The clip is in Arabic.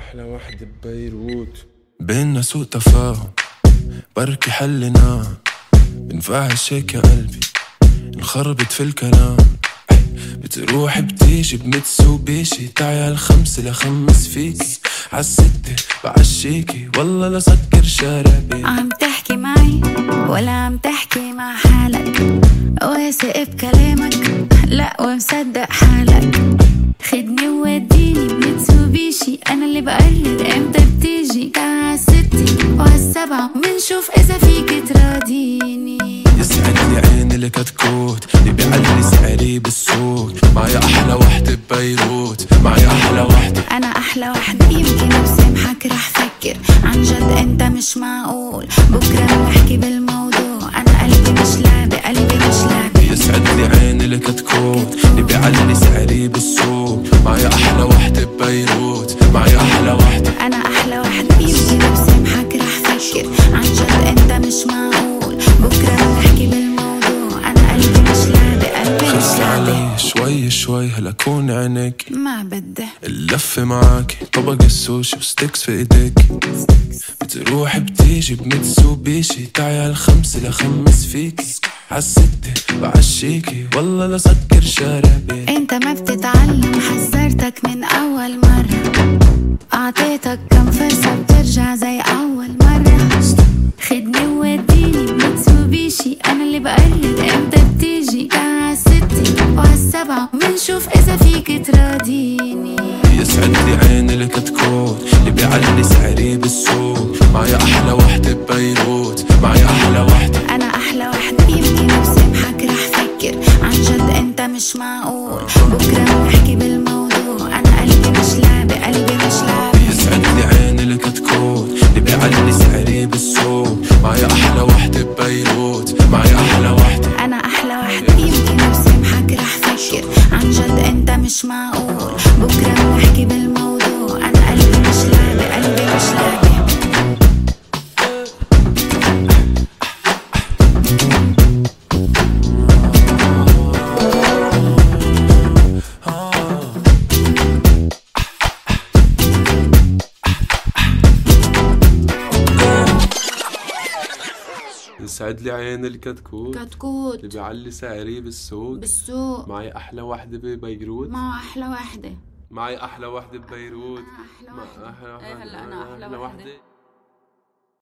أحلى وحدة ببيروت. بيننا سوء تفاهم بركي حلنا، بنفعش هيك يا قلبي نخربط في الكلام. بتروح بتيجي بمتسوبيشي، تعي عالخمسة لخمس فيكي، عالستة بعشيكي والله لسكر شاربي. عم تحكي معي ولا عم تحكي مع حالك؟ واثق بكلامك لا ومصدق حالك. خدني ووديني بمتسوبيشي، انا اللي بقرر امتى بتيجي. تعال عالستة وعالسبعة منشوف اذا فيك تراضيني. يسعد لي عيني اللي كتكوت، اللي بيعلي سعري بالسوق. معي احلى وحدة ببيروت، معي احلى وحدة. انا احلى وحدة، يمكن بسامحك رح فكر. عن جد انت مش معقول، بكرة بنحكي بالموضوع. انا قلبي مش لعبة، قلبي مش لعبة. يسعد لي عيني اللي كتكوت، اللي بيعلي سعري بالسوق. معي احلى وحدة ببيروت، معي احلى وحدة. انا احلى وحدة، يمكن بسامحك رح فكر. عن جد انت مش معقول، بكرة بنحكي بالموضوع. انا قلبي مش لعبة، قلبي مش خلص لعبة. علي شوي شوي هلا كون عينيك، ما بدي اللفة معاكي طبق السوشي وستيكس في ايديك. بتروح بتيجي بمتسوبيشي، تعي عالخمسة لخمس فيكي، عالستة بعشيكي والله لسكر شاربي. انت ما بتتعلم، حذرتك من اول مرة. اعطيتك كم فرصة بترجع زي اول مرة. خدني ووديني بمتسوبيشي، انا اللي بقرر امتى بتيجي. تعال عالستة وعالسبعة منشوف اذا فيك تراضيني. يسعد لي عيني اللي كتكوت، اللي بيعلي سعري بالسوق. معي احلى وحدة ببيروت، معي احلى وحدة. انا احلى وحدة، يمكن بسامحك رح فكر. عن جد انت مش معقول، بكرة بنحكي بالموضوع. انا قلبي مش لعبة، قلبي مش لعبة. يسعد لي عيني اللي كتكوت، اللي بيعلي سعري بالسوق. معي احلى وحدة ببيروت، معي احلى وحدة. انا احلى وحدة، يمكن بسامحك رح فكر. عن جد انت مش معقول، بكرة بنحكي بالموضوع. انا قلبي مش لعبة، قلبي مش لعبة. يسعد لي عيني الكتكوت، كتكوت اللي بيعلي سعري بالسوق. معي أحلى وحدة ببيروت، معه احلى وحدة. معي أحلى وحدة ببيروت. أحلى مع وحدة. أحلى إيه هلا أنا أحلى وحدة.